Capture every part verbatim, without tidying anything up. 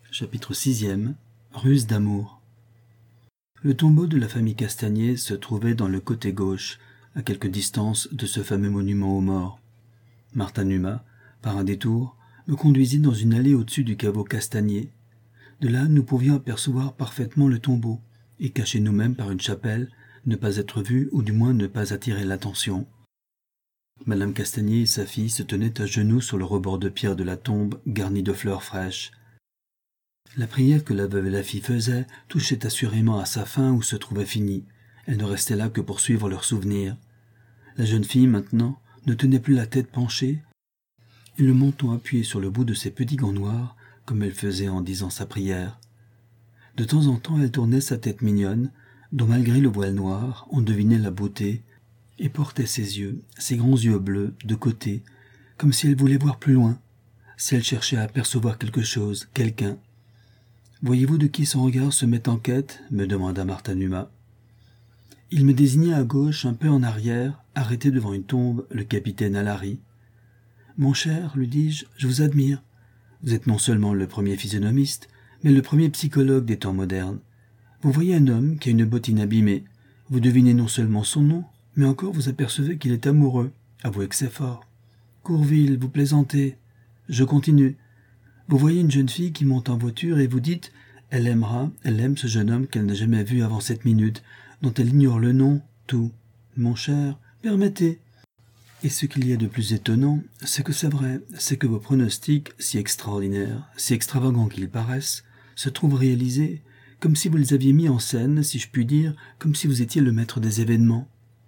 Chapitre sixième. Ruse d'amour. Le tombeau de la famille Castagnier se trouvait dans le côté gauche, à quelque distance de ce fameux monument aux morts. Martin Numa, par un détour, me conduisit dans une allée au-dessus du caveau Castagnier. De là, nous pouvions apercevoir parfaitement le tombeau, et cacher nous-mêmes par une chapelle, ne pas être vus ou du moins ne pas attirer l'attention. Madame Castagnier et sa fille se tenaient à genoux sur le rebord de pierre de la tombe garnie de fleurs fraîches. La prière que la veuve et la fille faisaient touchait assurément à sa fin ou se trouvait finie. Elle ne restait là que pour suivre leurs souvenirs. La jeune fille, maintenant, ne tenait plus la tête penchée et le menton appuyé sur le bout de ses petits gants noirs, comme elle faisait en disant sa prière. De temps en temps, elle tournait sa tête mignonne, dont malgré le voile noir, on devinait la beauté, et portait ses yeux, ses grands yeux bleus, de côté, comme si elle voulait voir plus loin, si elle cherchait à apercevoir quelque chose, quelqu'un. « Voyez-vous de qui son regard se met en quête ?» me demanda Martin Numa. Il me désigna à gauche, un peu en arrière, arrêté devant une tombe, le capitaine Alary. « Mon cher, lui dis-je, je vous admire. Vous êtes non seulement le premier physionomiste, mais le premier psychologue des temps modernes. Vous voyez un homme qui a une bottine abîmée. Vous devinez non seulement son nom, mais encore vous apercevez qu'il est amoureux. Avouez que c'est fort. Courville, vous plaisantez. Je continue. Vous voyez une jeune fille qui monte en voiture et vous dites « Elle aimera, elle aime ce jeune homme qu'elle n'a jamais vu avant cette minute, dont elle ignore le nom, tout. Mon cher, permettez. » Et ce qu'il y a de plus étonnant, c'est que c'est vrai, c'est que vos pronostics, si extraordinaires, si extravagants qu'ils paraissent, se trouvent réalisés, comme si vous les aviez mis en scène, si je puis dire, comme si vous étiez le maître des événements.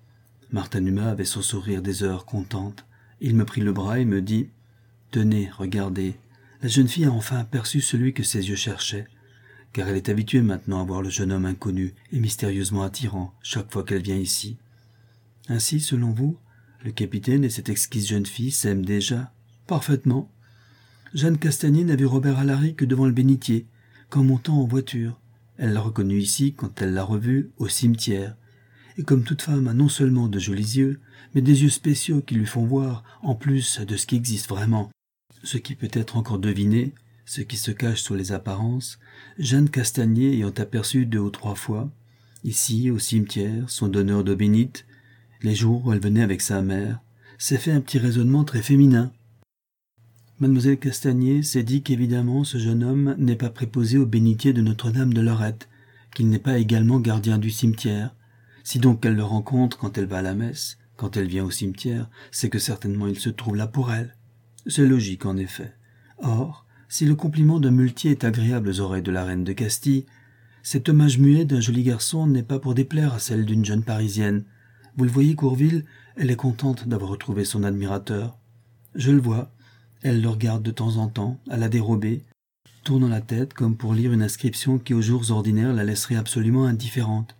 Martin Numa avait son sourire des heures contentes. Il me prit le bras et me dit « Tenez, regardez. » La jeune fille a enfin aperçu celui que ses yeux cherchaient, car elle est habituée maintenant à voir le jeune homme inconnu et mystérieusement attirant chaque fois qu'elle vient ici. Ainsi, selon vous, le capitaine et cette exquise jeune fille s'aiment déjà? Parfaitement. Jeanne Castagnier n'a vu Robert Alary que devant le bénitier, qu'en montant en voiture. Elle l'a reconnu ici quand elle l'a revu au cimetière. Et comme toute femme a non seulement de jolis yeux, mais des yeux spéciaux qui lui font voir, en plus de ce qui existe vraiment, ce qui peut être encore deviné, ce qui se cache sous les apparences, Jeanne Castagnier ayant aperçu deux ou trois fois, ici au cimetière, son donneur d'eau bénite, les jours où elle venait avec sa mère, s'est fait un petit raisonnement très féminin. Mademoiselle Castagnier s'est dit qu'évidemment ce jeune homme n'est pas préposé au bénitier de Notre-Dame de Lorette, qu'il n'est pas également gardien du cimetière. Si donc elle le rencontre quand elle va à la messe, quand elle vient au cimetière, c'est que certainement il se trouve là pour elle. C'est logique, en effet. Or, si le compliment d'un muletier est agréable aux oreilles de la reine de Castille, cet hommage muet d'un joli garçon n'est pas pour déplaire à celle d'une jeune parisienne. Vous le voyez, Courville, elle est contente d'avoir retrouvé son admirateur. Je le vois, elle le regarde de temps en temps, à la dérobée, tournant la tête comme pour lire une inscription qui aux jours ordinaires la laisserait absolument indifférente.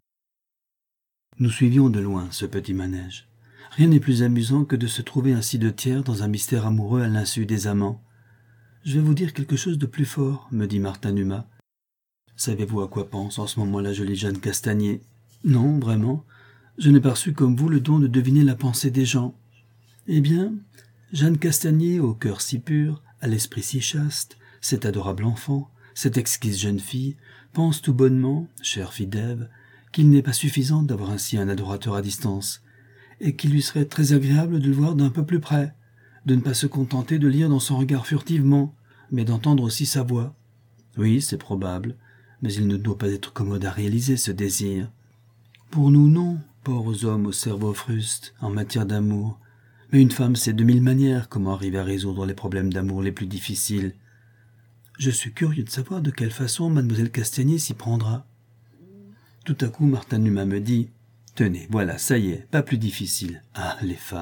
Nous suivions de loin ce petit manège. Rien n'est plus amusant que de se trouver ainsi de tiers dans un mystère amoureux à l'insu des amants. « Je vais vous dire quelque chose de plus fort, » me dit Martin Numa. « Savez-vous à quoi pense en ce moment la jolie Jeanne Castagnier ?»« Non, vraiment. Je n'ai pas reçu comme vous le don de deviner la pensée des gens. » Eh bien, Jeanne Castagnier, au cœur si pur, à l'esprit si chaste, cet adorable enfant, cette exquise jeune fille, pense tout bonnement, chère fille d'Ève, qu'il n'est pas suffisant d'avoir ainsi un adorateur à distance, et qu'il lui serait très agréable de le voir d'un peu plus près, de ne pas se contenter de lire dans son regard furtivement, mais d'entendre aussi sa voix. Oui, c'est probable, mais il ne doit pas être commode à réaliser ce désir. Pour nous, non, pauvres hommes au cerveau fruste, en matière d'amour, mais une femme sait de mille manières comment arriver à résoudre les problèmes d'amour les plus difficiles. Je suis curieux de savoir de quelle façon mademoiselle Castagnier s'y prendra. Tout à coup, Martin Numa me dit « Tenez, voilà, ça y est, pas plus difficile. Ah, les femmes !»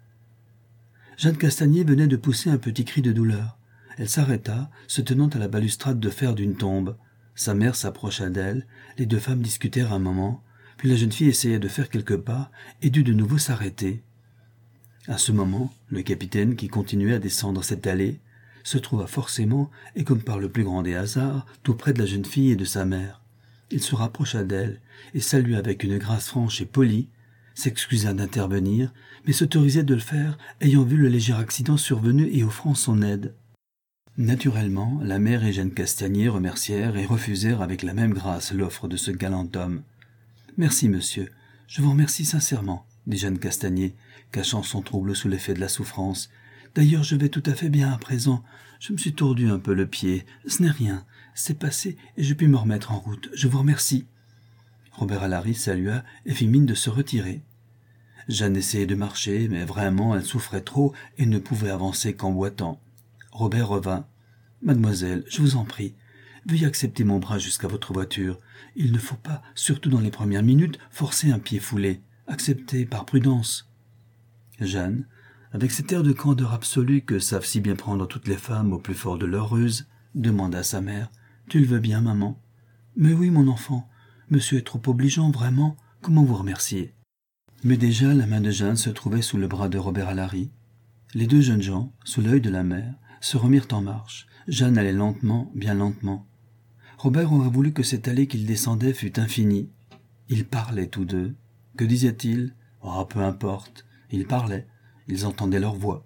Jeanne Castagnier venait de pousser un petit cri de douleur. Elle s'arrêta, se tenant à la balustrade de fer d'une tombe. Sa mère s'approcha d'elle, les deux femmes discutèrent un moment, puis la jeune fille essaya de faire quelques pas et dut de nouveau s'arrêter. À ce moment, le capitaine, qui continuait à descendre cette allée, se trouva forcément, et comme par le plus grand des hasards, tout près de la jeune fille et de sa mère. Il se rapprocha d'elle et salua avec une grâce franche et polie, s'excusa d'intervenir, mais s'autorisait de le faire, ayant vu le léger accident survenu et offrant son aide. Naturellement, la mère et Jeanne Castagnier remercièrent et refusèrent avec la même grâce l'offre de ce galant homme. « Merci, monsieur, je vous remercie sincèrement, » dit Jeanne Castagnier, cachant son trouble sous l'effet de la souffrance. « D'ailleurs, je vais tout à fait bien à présent. Je me suis tordu un peu le pied. Ce n'est rien. C'est passé et je puis me remettre en route. Je vous remercie. » Robert Alary salua et fit mine de se retirer. Jeanne essayait de marcher, mais vraiment elle souffrait trop et ne pouvait avancer qu'en boitant. Robert revint. « Mademoiselle, je vous en prie, veuillez accepter mon bras jusqu'à votre voiture. Il ne faut pas, surtout dans les premières minutes, forcer un pied foulé. Acceptez par prudence. » Jeanne, avec cet air de candeur absolue que savent si bien prendre toutes les femmes au plus fort de leur ruse, demanda à sa mère. « Tu le veux bien, maman ?»« Mais oui, mon enfant. Monsieur est trop obligeant, vraiment. Comment vous remercier ?» Mais déjà la main de Jeanne se trouvait sous le bras de Robert Alary. Les deux jeunes gens, sous l'œil de la mère, se remirent en marche. Jeanne allait lentement, bien lentement. Robert aurait voulu que cette allée qu'ils descendaient fût infinie. Ils parlaient tous deux. Que disaient-ils ? Oh, peu importe. Ils parlaient. Ils entendaient leur voix.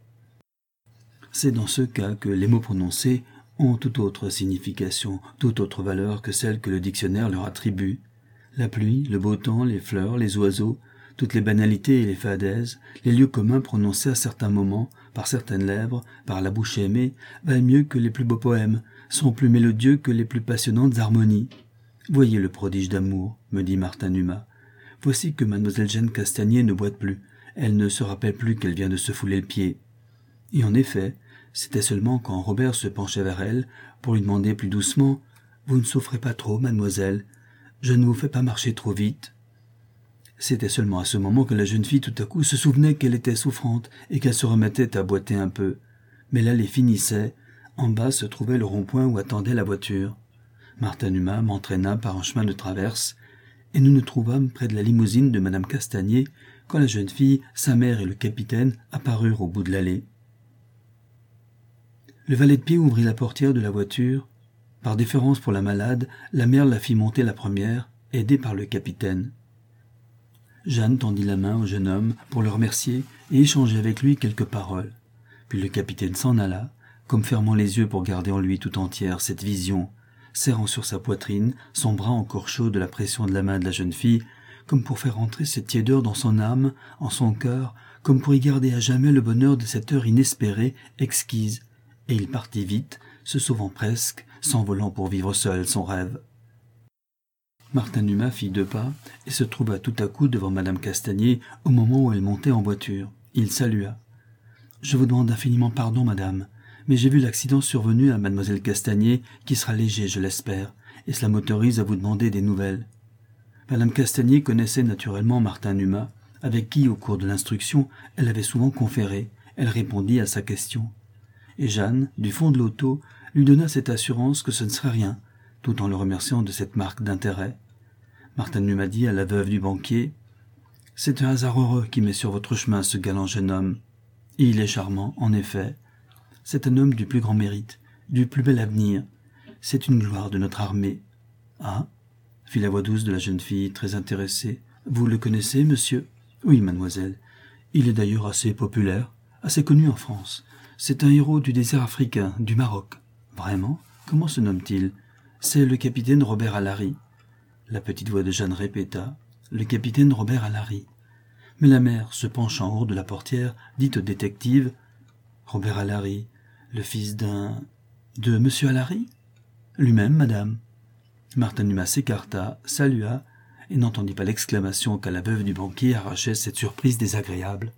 C'est dans ce cas que les mots prononcés ont toute autre signification, toute autre valeur que celle que le dictionnaire leur attribue. La pluie, le beau temps, les fleurs, les oiseaux, toutes les banalités et les fadaises, les lieux communs prononcés à certains moments, par certaines lèvres, par la bouche aimée, valent mieux que les plus beaux poèmes, sont plus mélodieux que les plus passionnantes harmonies. Voyez le prodige d'amour, me dit Martin Numa. Voici que mademoiselle Jeanne Castagnier ne boite plus, elle ne se rappelle plus qu'elle vient de se fouler le pied. Et en effet, c'était seulement quand Robert se penchait vers elle, pour lui demander plus doucement « Vous ne souffrez pas trop, mademoiselle? Je ne vous fais pas marcher trop vite ?» C'était seulement à ce moment que la jeune fille tout à coup se souvenait qu'elle était souffrante et qu'elle se remettait à boiter un peu. Mais l'allée finissait. En bas se trouvait le rond-point où attendait la voiture. Martin Numa m'entraîna par un chemin de traverse et nous nous trouvâmes près de la limousine de madame Castagnier quand la jeune fille, sa mère et le capitaine apparurent au bout de l'allée. Le valet de pied ouvrit la portière de la voiture. Par déférence pour la malade, la mère la fit monter la première, aidée par le capitaine. Jeanne tendit la main au jeune homme pour le remercier et échanger avec lui quelques paroles. Puis le capitaine s'en alla, comme fermant les yeux pour garder en lui tout entière cette vision, serrant sur sa poitrine son bras encore chaud de la pression de la main de la jeune fille, comme pour faire entrer cette tiédeur dans son âme, en son cœur, comme pour y garder à jamais le bonheur de cette heure inespérée, exquise. Et il partit vite, se sauvant presque, s'envolant pour vivre seul son rêve. Martin Numa fit deux pas et se trouva tout à coup devant madame Castagnier au moment où elle montait en voiture. Il salua. « Je vous demande infiniment pardon, madame, mais j'ai vu l'accident survenu à mademoiselle Castagnier, qui sera léger, je l'espère, et cela m'autorise à vous demander des nouvelles. » Madame Castagnier connaissait naturellement Martin Numa, avec qui, au cours de l'instruction, elle avait souvent conféré. Elle répondit à sa question. Et Jeanne, du fond de l'auto, lui donna cette assurance que ce ne serait rien, tout en le remerciant de cette marque d'intérêt. Martin Numa dit à la veuve du banquier « C'est un hasard heureux qui met sur votre chemin ce galant jeune homme. Et il est charmant, en effet. C'est un homme du plus grand mérite, du plus bel avenir. C'est une gloire de notre armée. »« Ah » fit la voix douce de la jeune fille, très intéressée. « Vous le connaissez, monsieur ?»« Oui, mademoiselle. Il est d'ailleurs assez populaire, assez connu en France. C'est un héros du désert africain, du Maroc. »« Vraiment ? Comment se nomme-t-il ?»« C'est le capitaine Robert Alary. » La petite voix de Jeanne répéta. « Le capitaine Robert Alary. » Mais la mère, se penchant hors de la portière, dit au détective « Robert Alary, le fils d'un... de monsieur Alary ?»« Lui-même, madame. » Martin Numa s'écarta, salua, et n'entendit pas l'exclamation qu'à la veuve du banquier arrachait cette surprise désagréable.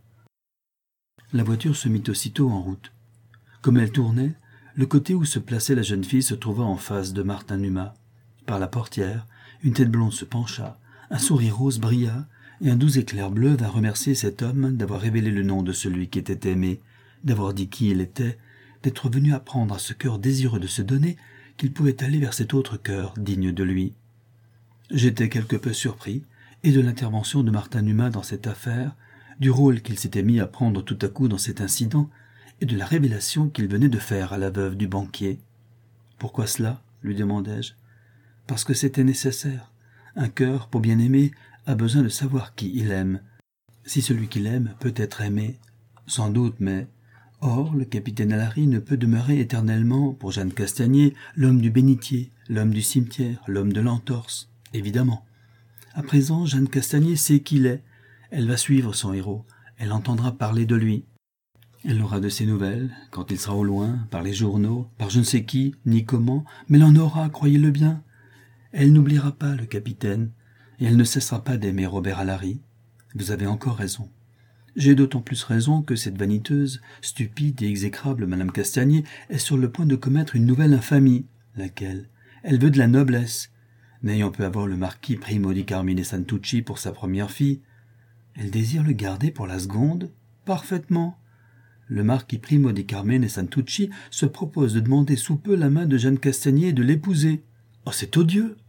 La voiture se mit aussitôt en route. Comme elle tournait, le côté où se plaçait la jeune fille se trouva en face de Martin Numa. Par la portière, une tête blonde se pencha, un sourire rose brilla, et un doux éclair bleu vint remercier cet homme d'avoir révélé le nom de celui qui était aimé, d'avoir dit qui il était, d'être venu apprendre à ce cœur désireux de se donner qu'il pouvait aller vers cet autre cœur digne de lui. J'étais quelque peu surpris, et de l'intervention de Martin Numa dans cette affaire, du rôle qu'il s'était mis à prendre tout à coup dans cet incident, et de la révélation qu'il venait de faire à la veuve du banquier. « Pourquoi cela ?» lui demandai-je. « Parce que c'était nécessaire. Un cœur, pour bien aimer, a besoin de savoir qui il aime. Si celui qu'il aime peut être aimé, sans doute, mais... Or, le capitaine Alary ne peut demeurer éternellement, pour Jeanne Castagnier, l'homme du bénitier, l'homme du cimetière, l'homme de l'entorse, évidemment. À présent, Jeanne Castagnier sait qui il est. Elle va suivre son héros. Elle entendra parler de lui. Elle aura de ses nouvelles, quand il sera au loin, par les journaux, par je ne sais qui, ni comment, mais elle en aura, croyez-le bien. Elle n'oubliera pas le capitaine, et elle ne cessera pas d'aimer Robert Alary. Vous avez encore raison. J'ai d'autant plus raison que cette vaniteuse, stupide et exécrable Madame Castagnier est sur le point de commettre une nouvelle infamie. Laquelle? Elle veut de la noblesse. N'ayant pu avoir le marquis Primo di Carmine Santucci pour sa première fille, elle désire le garder pour la seconde? Parfaitement. Le marquis Primo di Carmine Santucci se propose de demander sous peu la main de Jeanne Castagnier et de l'épouser. Oh, c'est odieux!